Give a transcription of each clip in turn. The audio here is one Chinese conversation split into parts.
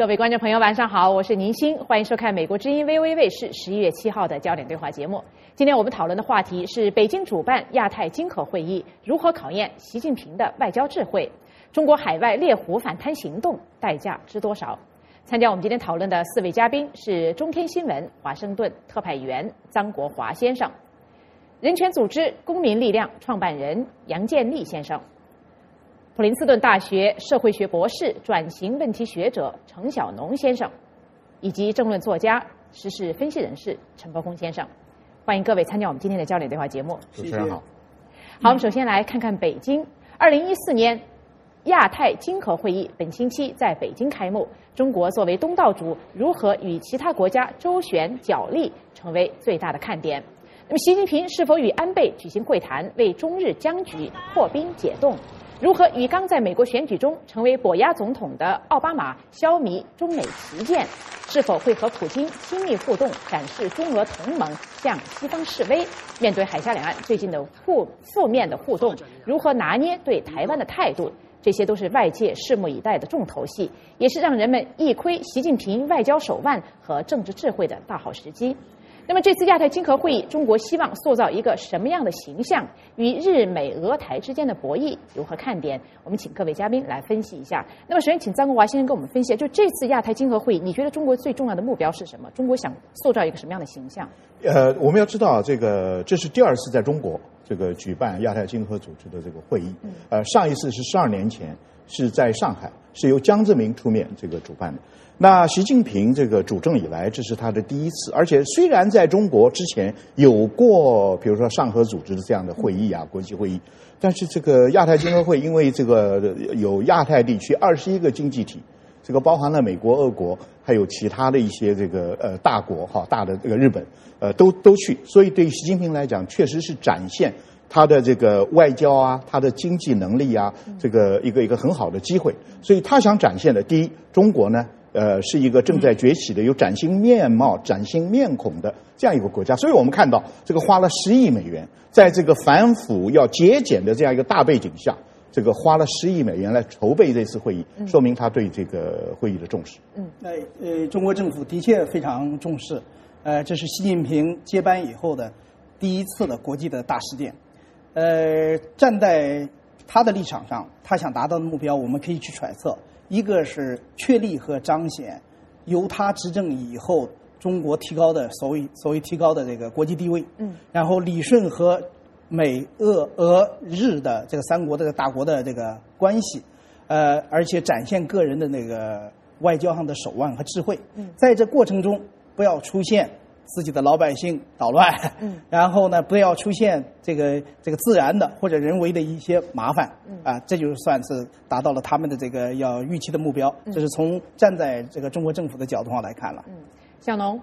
各位观众朋友，晚上好，我是宁欣，欢迎收看美国之音 VOA 卫视11月7号的焦点对话节目。今天我们讨论的话题是北京主办亚太经合会议如何考验习近平的外交智慧，中国海外猎狐反贪行动代价值多少？参加我们今天讨论的4位嘉宾是中天新闻华盛顿特派员张国华先生，人权组织公民力量创办人杨建立先生，普林斯顿大学社会学博士、转型问题学者程晓农先生，以及政论作家、时事分析人士陈伯公先生。欢迎各位参加我们今天的焦点对话节目。 主持人好。 好，我们首先来看看北京。2014年亚太经合会议本星期在北京开幕，中国作为东道主，如何与其他国家周旋角力，成为最大的看点。那么，习近平是否与安倍举行会谈，为中日僵局破冰解冻？如何与刚在美国选举中成为跛鸭总统的奥巴马消弭中美歧见？是否会和普京亲密互动，展示中俄同盟向西方示威？面对海峡两岸最近的负面的互动，如何拿捏对台湾的态度？这些都是外界拭目以待的重头戏，也是让人们一窥习近平外交手腕和政治智慧的大好时机。那么这次亚太经合会议，中国希望塑造一个什么样的形象？与日美俄台之间的博弈如何看点？我们请各位嘉宾来分析一下。那么首先请张国华先生跟我们分析，就这次亚太经合会议，你觉得中国最重要的目标是什么？中国想塑造一个什么样的形象？ 我们要知道，这是第2次在中国举办亚太经合组织的这个会议。上一次是12年前，是在上海，是由江泽民出面主办的。那习近平主政以来，这是他的第1次，而且虽然在中国之前有过，比如说上合组织的这样的会议啊，国际会议，但是亚太经合会因为有亚太地区21个经济体，包含了美国、俄国，还有其他的一些大国大的日本，都去，所以对习近平来讲，确实是展现他的外交啊，他的经济能力啊，一个很好的机会。所以他想展现的，第一，中国呢，是一个正在崛起的、有崭新面貌、崭新面孔的这样一个国家。所以我们看到，花了10亿美元，在反腐要节俭的这样一个大背景下，花了10亿美元来筹备这次会议，说明他对这个会议的重视。 中国政府的确非常重视，这是习近平接班以后的第1次的国际的大事件。站在他的立场上，他想达到的目标，我们可以去揣测。一个是确立和彰显由他执政以后中国提高的所谓提高的国际地位，然后理顺和美俄日的3国的大国的关系，而且展现个人的外交上的手腕和智慧，在这过程中不要出现自己的老百姓捣乱，然后呢，不要出现这个自然的或者人为的一些麻烦，这就算是达到了他们的要预期的目标。这是从站在中国政府的角度上来看了。 小农，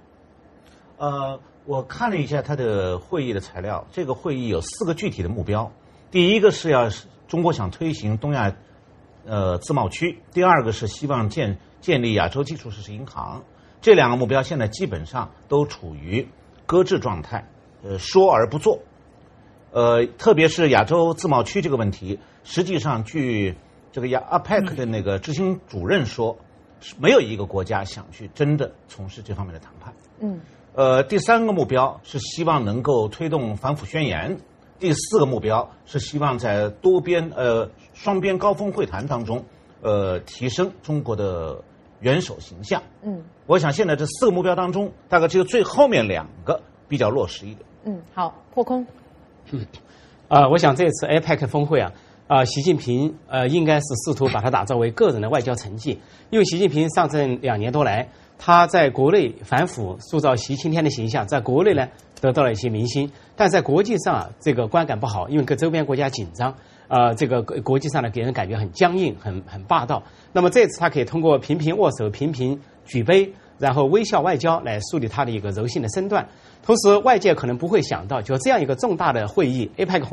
我看了一下他的会议的材料，这个会议有4个具体的目标。第一个是中国想推行东亚自贸区，第2个是希望建立亚洲基础设施银行。这2个目标现在基本上都处于搁置状态，说而不做。特别是亚洲自贸区这个问题，实际上据APEC 的执行主任说，没有一个国家想去真的从事这方面的谈判。第3个目标是希望能够推动反腐宣言，第4个目标是希望在多边双边高峰会谈当中，提升中国的元首形象。我想现在这4个目标当中，大概只有最后面2个比较落实一点。 好，破空。 我想这次 APEC 峰会习近平应该是试图把它打造为个人的外交成绩，因为习近平上任2年多来，他在国内反腐，塑造习青天的形象，在国内呢得到了一些民心，但在国际上观感不好，因为跟周边国家紧张。国际上呢给人感觉很僵硬，很霸道。那么这次他可以通过频频握手、频频举杯，然后微笑外交来树立他的一个柔性的身段。同时，外界可能不会想到，就这样一个重大的会议 ，APEC 会议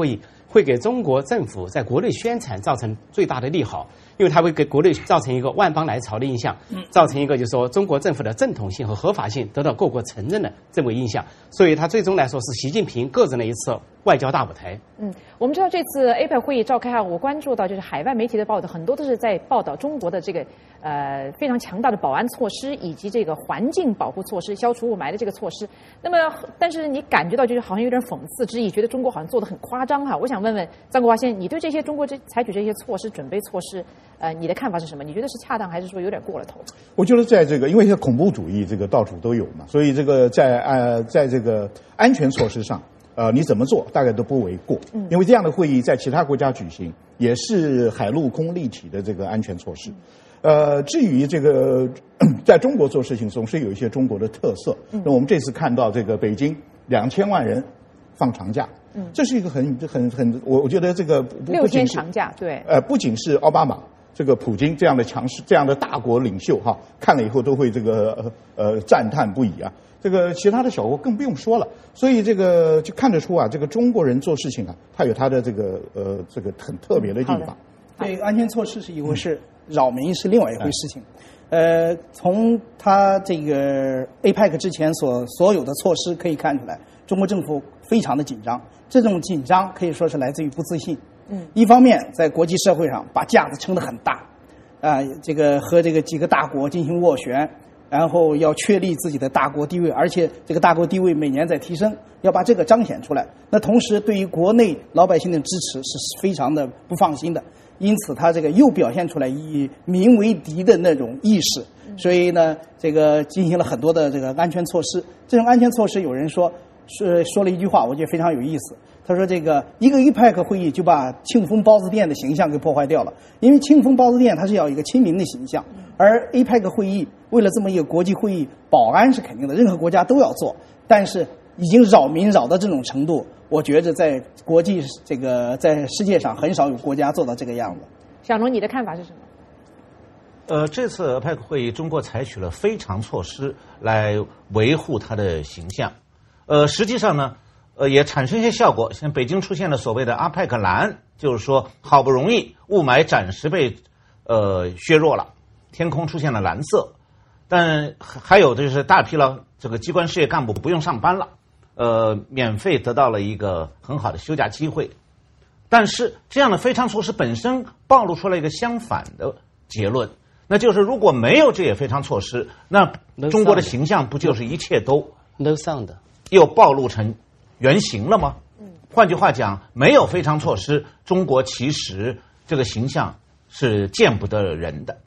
会给中国政府在国内宣传造成最大的利好，因为它会给国内造成一个万邦来朝的印象，造成一个就是说中国政府的正统性和合法性得到各国承认的这么一个印象，所以它最终来说是习近平个人的一次外交大舞台。 我们知道这次 APEC 会议召开我关注到就是海外媒体的报道，很多都是在报道中国的这个非常强大的保安措施以及这个环境保护措施、消除雾霾的这个措施。那么，但是你感觉到就是好像有点讽刺之意，觉得中国好像做得很夸张哈。我想问问张国华先生，你对这些中国采取这些措施、准备措施，你的看法是什么？你觉得是恰当还是说有点过了头？ 我觉得在这个，因为现在恐怖主义这个到处都有嘛，所以这个在这个安全措施上。你怎么做大概都不为过，因为这样的会议在其他国家举行也是海陆空立体的这个安全措施。至于这个在中国做事情总是有一些中国的特色。那我们这次看到这个北京2000万人放长假，这是一个很，我觉得这个 6天长假，对， 不仅是奥巴马。这个普京这样的强势、这样的大国领袖哈，看了以后都会这个赞叹不已啊。这个其他的小国更不用说了，所以这个就看得出啊，这个中国人做事情啊，他有他的这个很特别的地方。 对，安全措施是一回事，扰民是另外一回事情。从他这个 APEC 之前所有的措施可以看出来，中国政府非常的紧张，这种紧张可以说是来自于不自信。一方面在国际社会上把架子撑得很大，这个和这个几个大国进行斡旋，然后要确立自己的大国地位，而且这个大国地位每年在提升，要把这个彰显出来。那同时对于国内老百姓的支持是非常的不放心的，因此他这个又表现出来以民为敌的那种意识，所以呢，这个进行了很多的这个安全措施。这种安全措施，有人说了一句话，我觉得非常有意思。他说这个一个 APEC 会议就把庆丰包子店的形象给破坏掉了，因为庆丰包子店它是要一个亲民的形象，而 APEC 会议为了这么一个国际会议，保安是肯定的，任何国家都要做，但是已经扰民扰到这种程度，我觉得在国际在世界上很少有国家做到这个样子。 小龙，你的看法是什么？ 这次 APEC 会议，中国采取了非常措施来维护它的形象。实际上呢，也产生一些效果。像北京出现了所谓的 APEC 蓝，就是说好不容易雾霾暂时被削弱了，天空出现了蓝色。但还有就是大批了这个机关事业干部不用上班了，免费得到了一个很好的休假机会。但是这样的非常措施本身暴露出了一个相反的结论，那就是如果没有这些非常措施，那中国的形象不就是一切都 no sound 又暴露成原形了吗？换句话讲，没有非常措施，中国其实这个形象是见不得人的。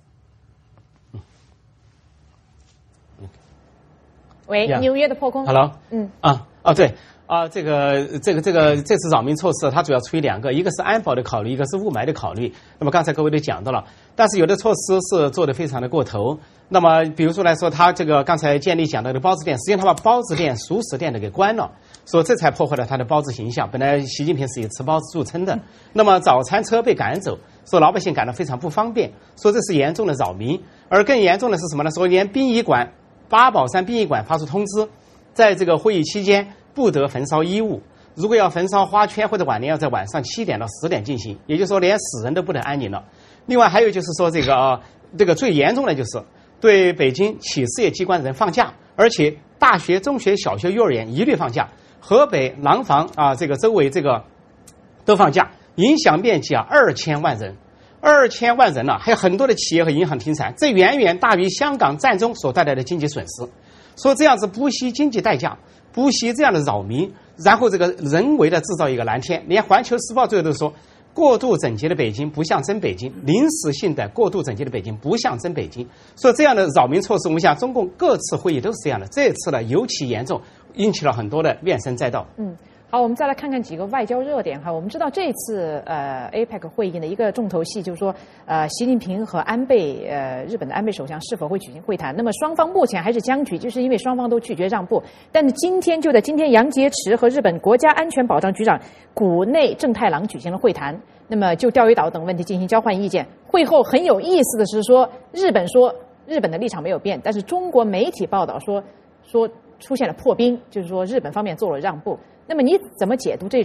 喂，纽约的破空。 Hello。对。这次扰民措施，它主要出于两个，一个是安保的考虑，一个是雾霾的考虑。那么刚才各位都讲到了，但是有的措施是做得非常的过头。那么比如说来说，他这个刚才建立讲到的包子店，实际上他把包子店、熟食店的给关了，说这才破坏了他的包子形象。本来习近平是以吃包子著称的，那么早餐车被赶走，说老百姓感到非常不方便，说这是严重的扰民。而更严重的是什么呢？说连殡仪馆八宝山殡仪馆发出通知，在这个会议期间不得焚烧衣物，如果要焚烧花圈或者挽联，要在晚上7点到10点进行，也就是说连死人都不能安宁了。另外还有就是说这个最严重的就是对北京企事业机关的人放假，而且大学、中学、小学、幼儿园一律放假，河北廊坊这个周围这个都放假，影响面积2000万人。2000万人还有很多的企业和银行停产，这远远大于香港战争所带来的经济损失。说这样子不惜经济代价，不惜这样的扰民，然后这个人为的制造一个蓝天。连环球时报最后都说，过度整洁的北京不像真北京，临时性的过度整洁的北京不像真北京。说这样的扰民措施，我们想中共各次会议都是这样的，这次呢尤其严重，引起了很多的怨声载道。 好，我们再来看看几个外交热点哈。我们知道这次APEC 会议的一个重头戏就是说，习近平和安倍日本的安倍首相是否会举行会谈？那么双方目前还是僵局，就是因为双方都拒绝让步。但是今天杨洁篪和日本国家安全保障局长谷内正太郎举行了会谈，那么就钓鱼岛等问题进行交换意见。会后很有意思的是说日本的立场没有变，但是中国媒体报道说出现了破冰，就是说日本方面做了让步。那么你怎么解读这种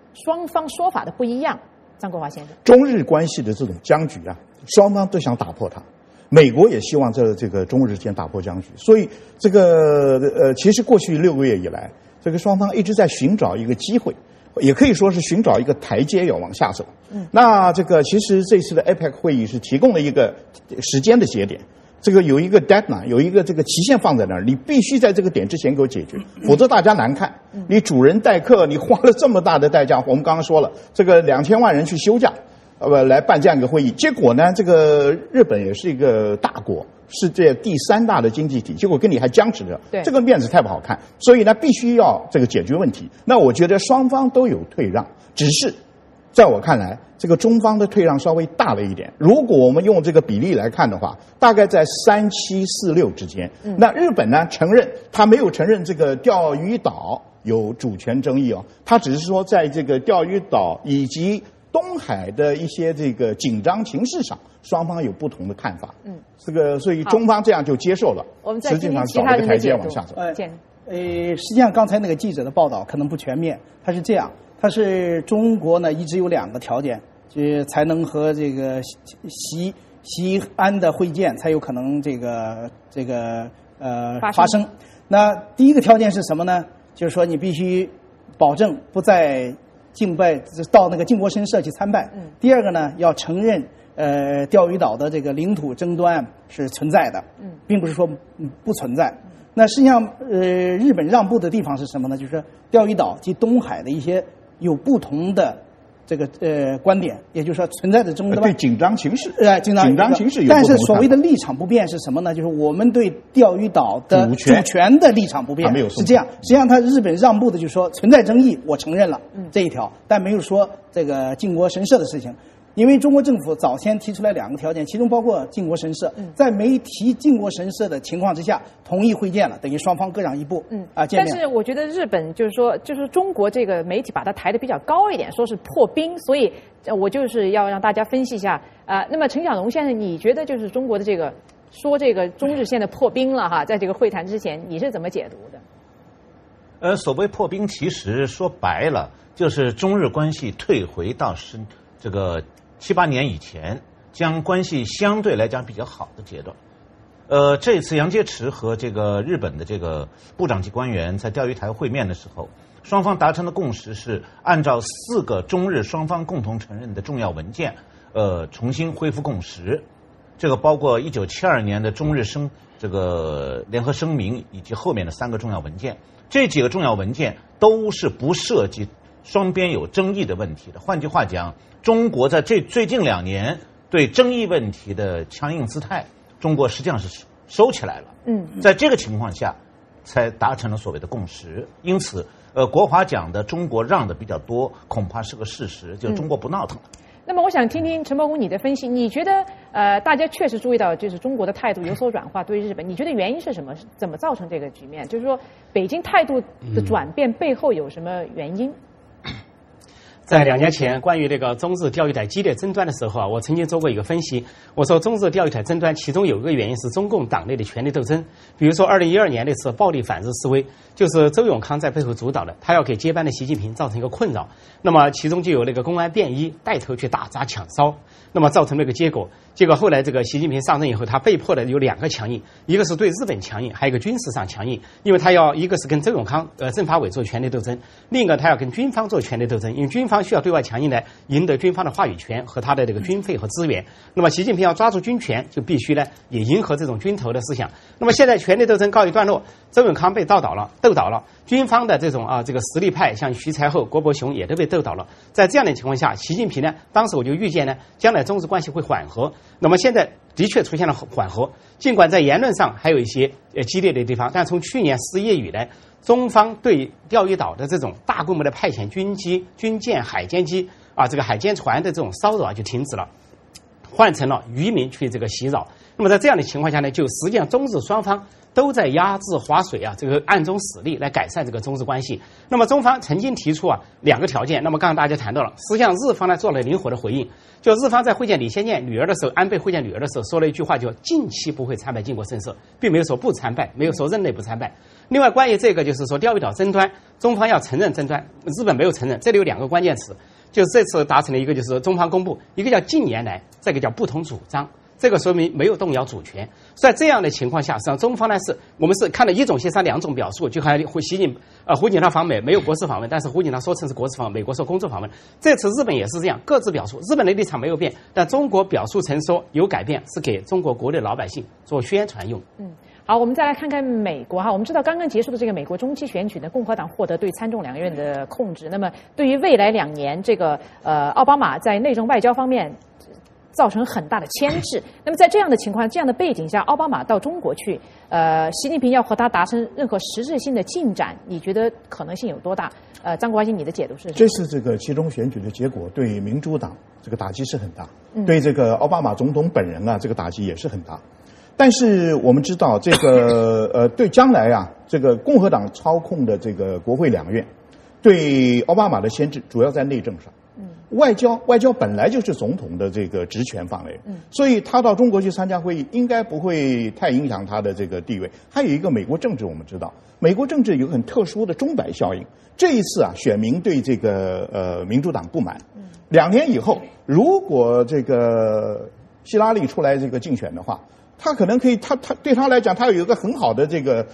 双方说法的不一样。张国华先生， 中日关系的这种僵局啊，双方都想打破它。美国也希望这个中日间打破僵局，所以这个其实过去6个月以来，这个双方一直在寻找一个机会，也可以说是寻找一个台阶要往下走。那这个其实这次的 APEC 会议是提供了一个时间的节点。这个有一个 deadline， 有一个这个期限放在那儿，你必须在这个点之前给我解决，否则大家难看。你主人待客，你花了这么大的代价，我们刚刚说了，这个2000万人去休假，来办这样一个会议，结果呢，这个日本也是一个大国，世界第3大的经济体，结果跟你还僵持着，这个面子太不好看，所以呢，必须要这个解决问题。那我觉得双方都有退让，只是在我看来，这个中方的退让稍微大了一点。如果我们用这个比例来看的话，大概在3746之间。那日本呢，他没有承认这个钓鱼岛有主权争议哦，他只是说在这个钓鱼岛以及东海的一些这个紧张情势上，双方有不同的看法。这个所以中方这样就接受了。 我们再听听其他人的解读。 实际上刚才那个记者的报道可能不全面，他是这样。它是中国呢，一直有2个条件，才能和这个习安的会见才有可能发生。那第一个条件是什么呢？就是说你必须保证不再到那个靖国神社去参拜。第二个呢，要承认钓鱼岛的这个领土争端是存在的，并不是说不存在。那实际上日本让步的地方是什么呢？就是说钓鱼岛及东海的一些有不同的这个观点，也就是说存在的争端， 对紧张情势， 紧张情势有不同的看法。但是所谓的立场不变是什么呢？就是我们对钓鱼岛的主权的立场不变，是这样。实际上，他日本让步的就是说存在争议，我承认了这一条，但没有说这个靖国神社的事情。因为中国政府早先提出来2个条件，其中包括靖国神社，在没提靖国神社的情况之下，同意会见了，等于双方各让一步。见面。 但是我觉得日本就是中国这个媒体把它抬得比较高一点，说是破冰，所以我就是要让大家分析一下。那么陈小龙先生，你觉得就是中国的这个中日现在破冰了哈，在这个会谈之前，你是怎么解读的？ 所谓破冰，其实说白了就是中日关系退回到这个7、8年以前，将关系相对来讲比较好的阶段。这次杨洁篪和这个日本的这个部长级官员在钓鱼台会面的时候，双方达成的共识是按照4个中日双方共同承认的重要文件，重新恢复共识。这个包括1972年的中日这个联合声明以及后面的3个重要文件。这几个重要文件都是不涉及双边有争议的问题的。换句话讲，中国在最近2年对争议问题的强硬姿态，中国实际上是收起来了。在这个情况下，才达成了所谓的共识。因此，国华讲的中国让的比较多，恐怕是个事实，就中国不闹腾了。 那么我想听听陈伯公你的分析，你觉得大家确实注意到就是中国的态度有所软化对日本，你觉得原因是什么？怎么造成这个局面？就是说北京态度的转变背后有什么原因？ 在2年前，关于这个中日钓鱼台激烈争端的时候啊，我曾经做过一个分析。我说，中日钓鱼台争端其中有一个原因是中共党内的权力斗争。比如说2012年那次暴力反日示威，就是周永康在背后主导的，他要给接班的习近平造成一个困扰。那么其中就有那个公安便衣带头去打砸抢烧，那么造成了一个结果。结果后来这个习近平上任以后，他被迫的有2个强硬，一个是对日本强硬，还有一个军事上强硬。因为他要一个是跟周永康政法委做权力斗争，另一个他要跟军方做权力斗争，因为军方需要对外强硬来赢得军方的话语权和他的这个军费和资源。那么习近平要抓住军权，就必须呢也迎合这种军头的思想。那么现在权力斗争告一段落，周永康被斗倒了，军方的这种这个实力派，像徐才厚、郭伯雄也都被斗倒了。在这样的情况下，习近平呢，当时我就预见呢，将来中日关系会缓和。那么现在的确出现了缓和，尽管在言论上还有一些激烈的地方，但从去年10月以来，中方对钓鱼岛的这种大规模的派遣军机、军舰、海监机这个海监船的这种骚扰就停止了，换成了渔民去这个袭扰。 那么在这样的情况下呢，就实际上中日双方都在压制划水这个暗中使力来改善这个中日关系。那么中方曾经提出2个条件，那么刚刚大家谈到了，实际上日方呢做了灵活的回应，就日方在会见李先念女儿的时候，安倍会见女儿的时候说了一句话，就近期不会参拜靖国神社，并没有说不参拜，没有说任内不参拜。另外关于这个就是说钓鱼岛争端，中方要承认争端，日本没有承认，这里有2个关键词，就是这次达成了一个就是中方公布，一个叫近年来，这个叫不同主张。这个说明没有动摇主权，在这样的情况下，实际上中方呢我们是看了一种协商2种表述，就好像胡锦涛访美没有国事访问，但是胡锦涛说成是国事访问，美国说工作访问。这次日本也是这样，各自表述，日本的立场没有变，但中国表述成说有改变，是给中国国内老百姓做宣传用。 好，我们再来看看美国我们知道刚刚结束的这个美国中期选举呢，共和党获得对参众两院的控制。那么对于未来2年这个奥巴马在内政外交方面造成很大的牵制。那么在这样的情况、这样的背景下，奥巴马到中国去，习近平要和他达成任何实质性的进展，你觉得可能性有多大？张国华你的解读是什么？ 这次这个期中选举的结果对民主党这个打击是很大，对这个奥巴马总统本人这个打击也是很大。但是我们知道，这个对将来这个共和党操控的这个国会2院，对奥巴马的牵制主要在内政上。外交本来就是总统的这个职权范围，所以他到中国去参加会议，应该不会太影响他的这个地位。还有一个美国政治，我们知道，美国政治有很特殊的钟摆效应。这一次选民对这个民主党不满，2年以后，如果这个希拉里出来这个竞选的话，他可能可以，他对他来讲，他有一个很好的这个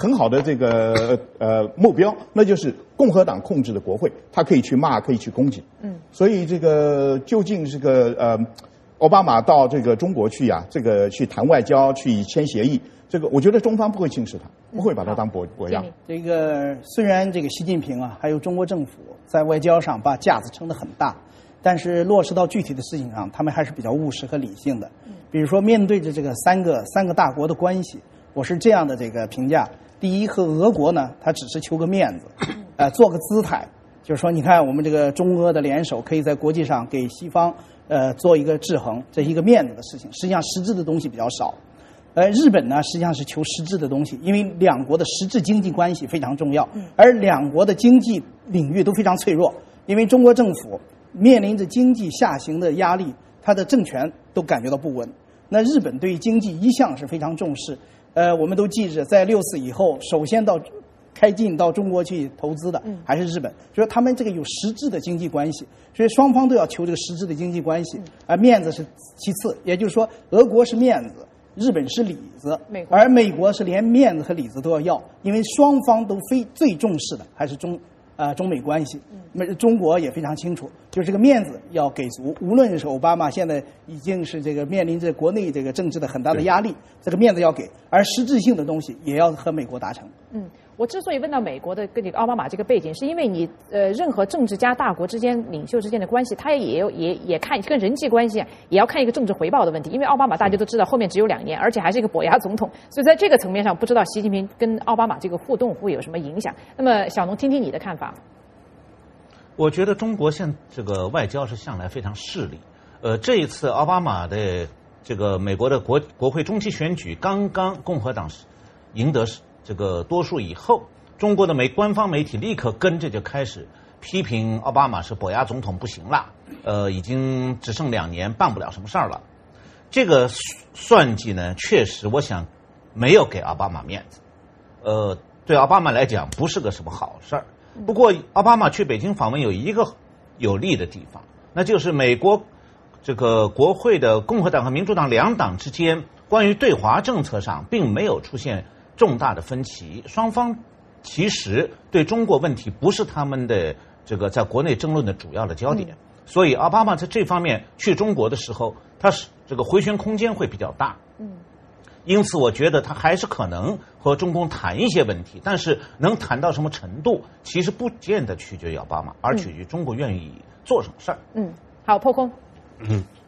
目标，那就是共和党控制的国会，他可以去骂，可以去攻击。所以这个究竟这个奥巴马到这个中国去这个去谈外交，去签协议，这个我觉得中方不会轻视他，不会把他当博样。 这个虽然这个习近平还有中国政府在外交上把架子撑得很大，但是落实到具体的事情上，他们还是比较务实和理性的。比如说，面对着这个三个大国的关系，我是这样的这个评价：第一，和俄国呢，他只是求个面子，做个姿态，就是说，你看我们这个中俄的联手，可以在国际上给西方做一个制衡，这是一个面子的事情。实际上，实质的东西比较少。日本呢，实际上是求实质的东西，因为2国的实质经济关系非常重要，而2国的经济领域都非常脆弱，因为中国政府面临着经济下行的压力，它的政权都感觉到不稳。那日本对于经济一向是非常重视，我们都记着，在6·4以后，首先开进到中国去投资的还是日本，所以他们这个有实质的经济关系，所以双方都要求这个实质的经济关系，而面子是其次。也就是说，俄国是面子，日本是里子，而美国是连面子和里子都要，因为双方都最重视的还是中美关系。中国也非常清楚，就是这个面子要给足。无论是奥巴马现在已经是这个面临着国内这个政治的很大的压力，这个面子要给，而实质性的东西也要和美国达成。 我之所以问到美国的跟这个奥巴马这个背景，是因为你任何政治家大国之间领袖之间的关系，他也看跟人际关系也要看一个政治回报的问题。因为奥巴马大家都知道后面只有2年，而且还是一个跛牙总统，所以在这个层面上，不知道习近平跟奥巴马这个互动会有什么影响。那么小农，听听你的看法。 我觉得中国这个外交是向来非常势利。这一次奥巴马的这个美国的国会中期选举，刚刚共和党赢得这个多数以后，中国的官方媒体立刻跟着就开始批评奥巴马是跛牙总统不行了，已经只剩2年，办不了什么事儿了。这个算计呢，确实我想没有给奥巴马面子，对奥巴马来讲不是个什么好事儿。不过奥巴马去北京访问有一个有利的地方，那就是美国这个国会的共和党和民主党2党之间关于对华政策上并没有出现重大的分歧，双方其实对中国问题不是他们的这个在国内争论的主要的焦点，所以奥巴马在这方面去中国的时候，他是这个回旋空间会比较大。因此我觉得他还是可能和中共谈一些问题，但是能谈到什么程度，其实不见得取决于奥巴马，而取决于中国愿意做什么事儿。 好，破空。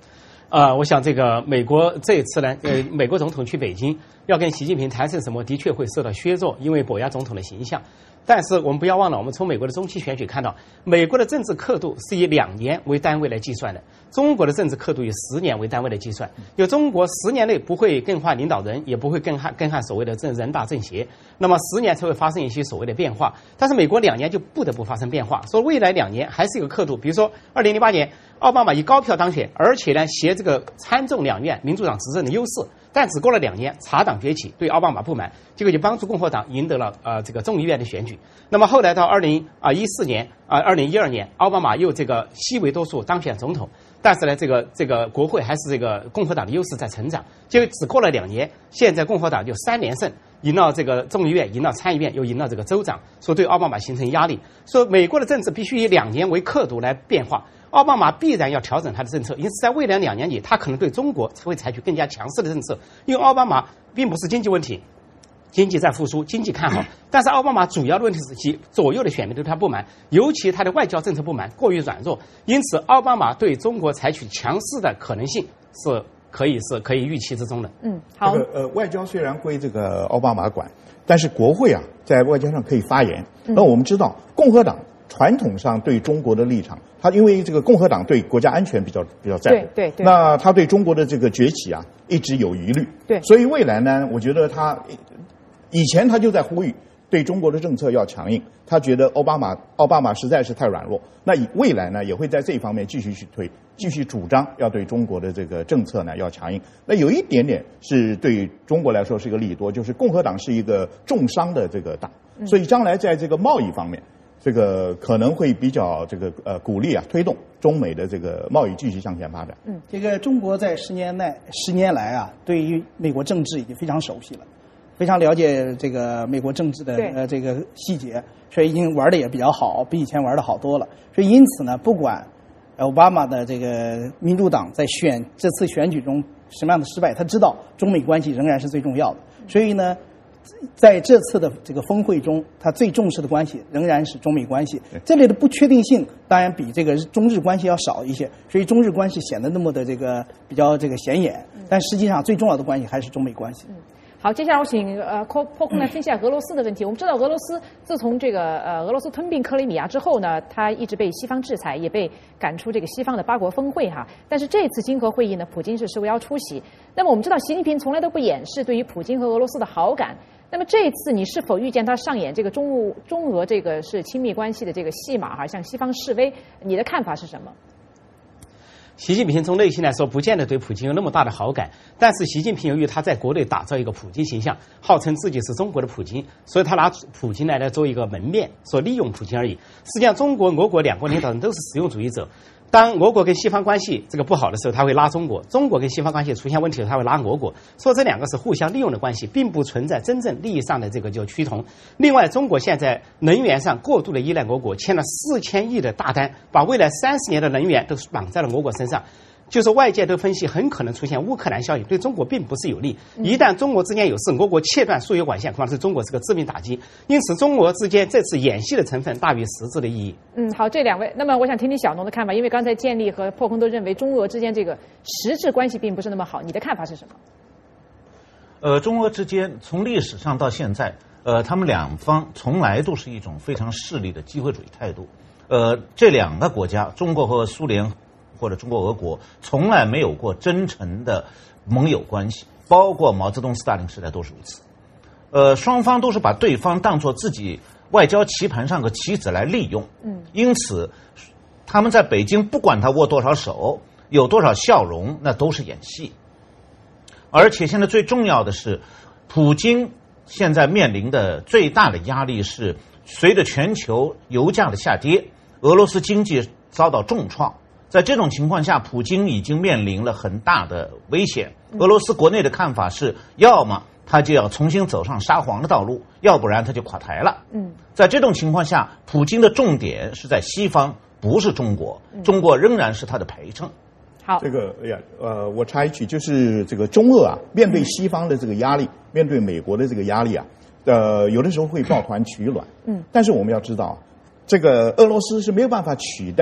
我想这个美国这一次呢，美国总统去北京要跟习近平谈成什么，的确会受到削弱，因为跛脚总统的形象。但是我们不要忘了，我们从美国的中期选举看到，美国的政治刻度是以2年为单位来计算的，中国的政治刻度以10年为单位来计算。就中国10年内不会更换领导人，也不会更换所谓的人大政协，那么10年才会发生一些所谓的变化。但是美国2年就不得不发生变化，说未来2年还是一个刻度。比如说2008年，奥巴马以高票当选，而且呢携这个参众两院民主党执政的优势。但只过了2年，茶党崛起，对奥巴马不满，结果就帮助共和党赢得了这个众议院的选举。那么后来到2014年2012年，奥巴马又这个西为多数当选总统，但是呢，这个国会还是这个共和党的优势在成长。结果只过了2年，现在共和党就3连胜，赢到这个众议院，赢到参议院，又赢到这个州长，说对奥巴马形成压力。说美国的政治必须以2年为刻度来变化。奥巴马必然要调整他的政策，因此在未来2年里，他可能对中国会采取更加强势的政策。因为奥巴马并不是经济问题，经济在复苏，经济看好，但是奥巴马主要的问题是其左右的选民对他不满，尤其他的外交政策不满，过于软弱。因此，奥巴马对中国采取强势的可能性是可以预期之中的。 好。 外交虽然归这个奥巴马管，但是国会啊在外交上可以发言。那我们知道，共和党传统上对中国的立场，他因为这个共和党对国家安全比较在乎， 对， 那他对中国的这个崛起啊一直有疑虑， 对， 所以未来呢，我觉得他以前他就在呼吁对中国的政策要强硬，他觉得奥巴马实在是太软弱，那未来呢也会在这一方面继续去推，继续主张要对中国的这个政策呢要强硬。那有一点点是对中国来说是一个利多，就是共和党是一个重商的这个党，所以将来在这个贸易方面，这个可能会比较这个鼓励啊，推动中美的这个贸易继续向前发展。 这个中国在10年来啊，对于美国政治已经非常熟悉了，非常了解这个美国政治的这个细节，所以已经玩的也比较好，比以前玩的好多了。所以因此呢，不管奥巴马的这个民主党在这次选举中什么样的失败，他知道中美关系仍然是最重要的，所以呢，在这次的这个峰会中，他最重视的关系仍然是中美关系。这里的不确定性当然比这个中日关系要少一些，所以中日关系显得那么的这个比较这个显眼，但实际上最重要的关系还是中美关系。 好，接下来我请破空来分析一下俄罗斯的问题。我们知道俄罗斯自从这个俄罗斯吞并克里米亚之后呢，它一直被西方制裁，也被赶出这个西方的8国峰会哈。但是这次经合会议呢，普京是受邀出席。那么我们知道习近平从来都不掩饰对于普京和俄罗斯的好感。那么这一次你是否预见他上演这个中俄这个是亲密关系的这个戏码哈，向西方示威？你的看法是什么？ 习近平从内心来说，不见得对普京有那么大的好感，但是习近平由于他在国内打造一个普京形象，号称自己是中国的普京，所以他拿普京来做一个门面，说利用普京而已。实际上，中国、俄国2国领导人都是实用主义者。当俄国跟西方关系这个不好的时候，他会拉中国；中国跟西方关系出现问题的时候，他会拉俄国。说这2个是互相利用的关系，并不存在真正利益上的这个就趋同。另外，中国现在能源上过度的依赖俄国，签了4000亿的大单，把未来30年的能源都绑在了俄国身上。就是外界都分析，很可能出现乌克兰效应，对中国并不是有利。一旦中国之间有事，俄国切断输油管线，恐怕对中国是个致命打击。因此，中俄之间这次演戏的成分大于实质的意义。 好，这2位，那么我想听听小农的看法，因为刚才建立和破空都认为中俄之间这个实质关系并不是那么好，你的看法是什么？ 中俄之间从历史上到现在，他们2方从来都是一种非常势利的机会主义态度。这2个国家，中国和苏联或者中国俄国，从来没有过真诚的盟友关系，包括毛泽东、斯大林时代都是如此。双方都是把对方当作自己外交棋盘上的棋子来利用。因此他们在北京不管他握多少手，有多少笑容，那都是演戏。而且现在最重要的是，普京现在面临的最大的压力是，随着全球油价的下跌，俄罗斯经济遭到重创。在这种情况下，普京已经面临了很大的危险。俄罗斯国内的看法是，要么他就要重新走上沙皇的道路，要不然他就垮台了。在这种情况下，普京的重点是在西方，不是中国，中国仍然是他的陪衬。 好， 这个我插一句，就是这个中俄啊，面对西方的这个压力，面对美国的这个压力啊，有的时候会抱团取暖。但是我们要知道，这个俄罗斯是没有办法取代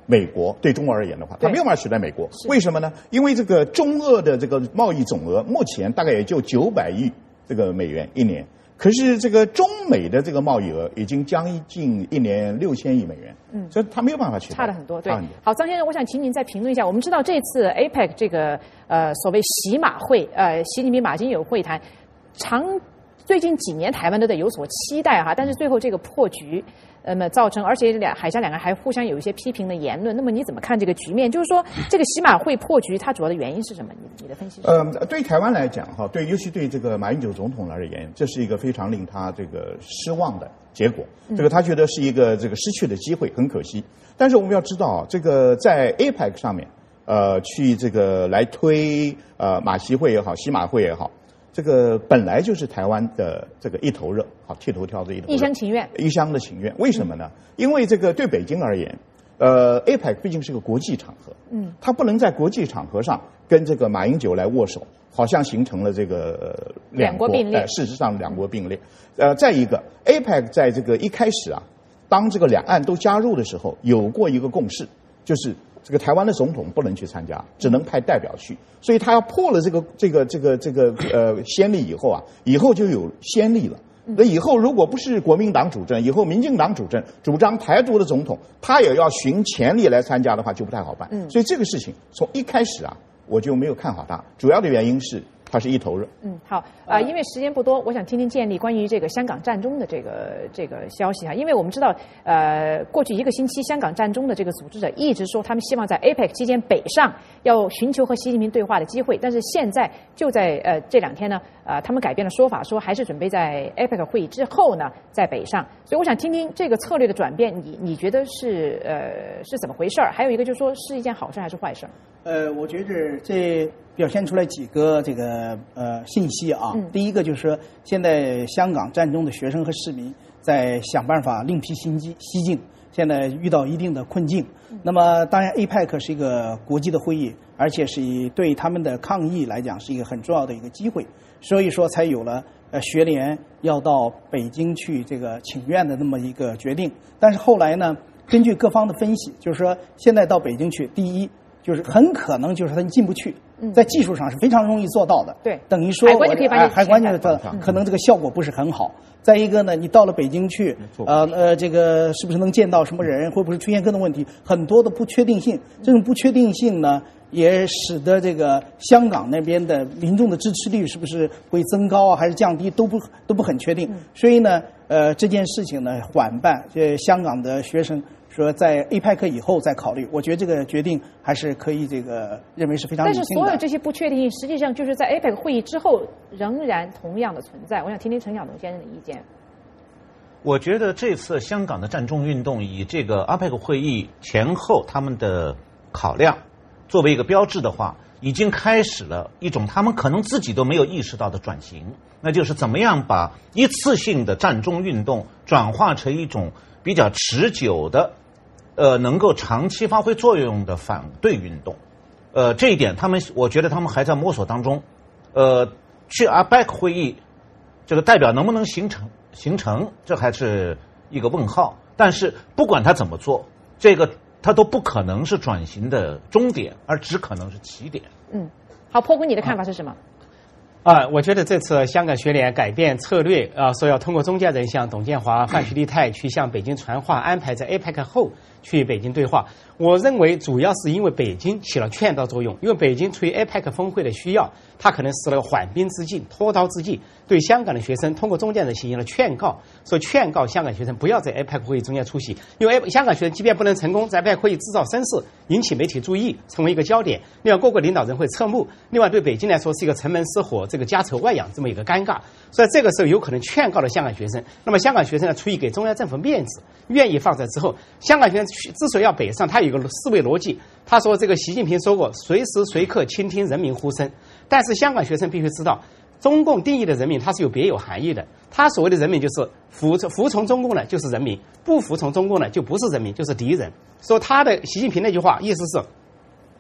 美国，对中国而言的话，它没有办法取代美国。为什么呢？因为这个中俄的这个贸易总额目前大概也就900亿这个美元一年。可是这个中美的这个贸易额已经将近一年6000亿美元，所以它没有办法取代， 差了很多。对，好，张先生，我想请您再评论一下。我们知道这次 APEC 这个所谓习马会，习近平马英九会谈，最近几年台湾都得有所期待哈，但是最后这个破局，造成而且海峡两岸还互相有一些批评的言论。那么你怎么看这个局面？就是说这个习马会破局，它主要的原因是什么？你的分析是？ 对台湾来讲哈，尤其对这个马英九总统而言，这是一个非常令他这个失望的结果。这个他觉得是一个这个失去的机会，很可惜。但是我们要知道，这个在 APEC 上面，去这个来推马习会也好，习马会也好。这个本来就是台湾的这个一头热，好剃头挑子一头热， 一厢情愿， 一厢的情愿。为什么呢？因为这个对北京而言，APEC 毕竟是个国际场合，它不能在国际场合上跟这个马英九来握手，好像形成了这个两国并列。 事实上两国并列。再一个 ，APEC 在这个一开始啊，当这个两岸都加入的时候，有过一个共识，就是这个台湾的总统不能去参加，只能派代表去。所以他要破了这个先例以后啊，以后就有先例了。那以后如果不是国民党主政，以后民进党主政，主张台独的总统，他也要循前例来参加的话，就不太好办。所以这个事情从一开始啊，我就没有看好他。主要的原因是它是一头热。 好因为时间不多，我想听听建立关于这个香港战中的这个消息哈。因为我们知道，过去1个星期，香港战中的这个组织者一直说他们希望在 APEC 期间北上，要寻求和习近平对话的机会。但是现在就在这2天呢，他们改变了说法，说还是准备在 APEC 会议之后呢再北上。所以我想听听这个策略的转变，你觉得是怎么回事儿？还有一个就是说是一件好事还是坏事？ 我觉得这表现出来几个这个信息啊。第一个就是说，现在香港战中的学生和市民在想办法另辟蹊径，现在遇到一定的困境。那么当然 APEC 是一个国际的会议，而且是对他们的抗疫来讲是一个很重要的一个机会，所以说才有了学联要到北京去这个请愿的那么一个决定。但是后来呢，根据各方的分析，就是说现在到北京去，第一就是很可能就是他进不去，在技术上是非常容易做到的。 对， 等于说海关就可以把你海关就可能这个效果不是很好。再一个呢，你到了北京去，这个是不是能见到什么人，会不会出现各种问题，很多的不确定性。这种不确定性呢，也使得这个香港那边的民众的支持率是不是会增高啊，还是降低，都不很确定。所以呢，这件事情呢缓办，香港的学生说在 APEC 以后再考虑，我觉得这个决定还是可以认为是非常理性的。 但是所有这些不确定性，实际上就是在 APEC 会议之后仍然同样的存在。我想听听陈晓东先生的意见。 我觉得这次香港的战中运动以这个 APEC 会议前后他们的考量作为一个标志的话，已经开始了一种他们可能自己都没有意识到的转型，那就是怎么样把一次性的战中运动转化成一种比较持久的能够长期发挥作用的反对运动。这一点我觉得他们还在摸索当中。去 APEC 会议这个代表能不能形成，这还是一个问号。但是不管他怎么做，这个他都不可能是转型的终点，而只可能是起点。 好，波哥，你的看法是什么？ 我觉得这次香港学联改变策略说要通过中间人像董建华、范徐丽泰去向北京传话，安排在 APEC 后去北京对话。我认为主要是因为北京起了劝导作用，因为北京出于 APEC 峰会的需要，他可能使了缓兵之计、拖刀之计，对香港的学生通过中间人进行了劝告，说劝告香港学生不要在 APEC 会议中间出席，因为香港学生即便不能成功在 APEC 会议制造声势，引起媒体注意，成为一个焦点，另外各国领导人会侧目，另外对北京来说是一个城门失火、这个家丑外扬这么一个尴尬，所以这个时候有可能劝告了香港学生。那么香港学生呢，出于给中央政府面子，愿意放在之后。香港学生之所以要北上，他有一个思维逻辑，他说这个习近平说过随时随刻倾听人民呼声，但是香港学生必须知道，中共定义的人民它是有别有含义的，他所谓的人民就是服从中共呢就是人民，不服从中共呢就不是人民，就是敌人。说他的习近平那句话意思是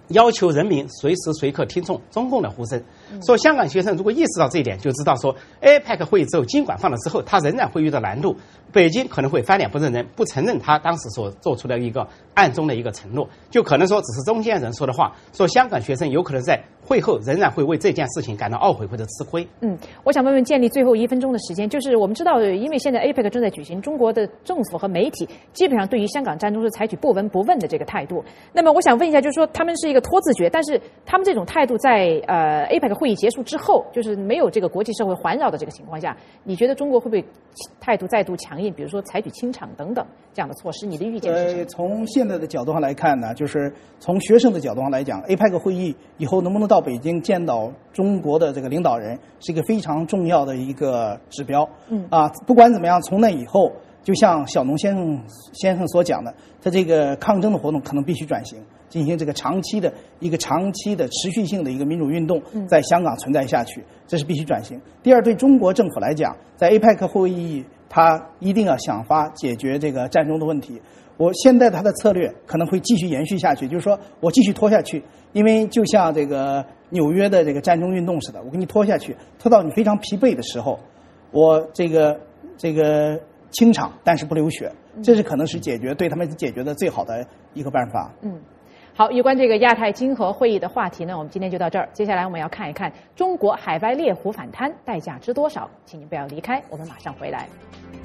要求人民随时随刻听从中共的呼声。说香港学生如果意识到这一点，就知道说 APEC 会议之后，尽管放了之后，他仍然会遇到难度。北京可能会翻脸不认人，不承认他当时所做出的一个暗中的一个承诺，就可能说只是中间人说的话。说香港学生有可能在会后仍然会为这件事情感到懊悔或者吃亏。 我想问问建立最后1分钟的时间，就是我们知道，因为现在 APEC 正在举行，中国的政府和媒体基本上对于香港战争是采取不闻不问的这个态度。那么我想问一下，就是说他们是一个拖字诀，但是他们这种态度在APEC 会议结束之后，就是没有这个国际社会环绕的这个情况下，你觉得中国会不会态度再度强硬，比如说采取清场等等这样的措施？你的预见是什么？ 从现在的角度上来看呢，就是从学生的角度上来讲 ，APEC 会议以后能不能到北京见到中国的这个领导人，是一个非常重要的一个指标。不管怎么样，从那以后，就像小农先生所讲的，他这个抗争的活动可能必须转型，进行这个长期的持续性的一个民主运动，在香港存在下去，这是必须转型。第二，对中国政府来讲，在 APEC 会议，他一定要想法解决这个战争的问题。现在他的策略可能会继续延续下去，就是说我继续拖下去，因为就像这个纽约的这个战争运动似的，我给你拖下去，拖到你非常疲惫的时候，我这个清场，但是不流血，这是可能是对他们解决的最好的一个办法。 好，有关这个亚太经合会议的话题呢，我们今天就到这儿。接下来我们要看一看中国海外猎狐反贪代价值多少，请您不要离开，我们马上回来。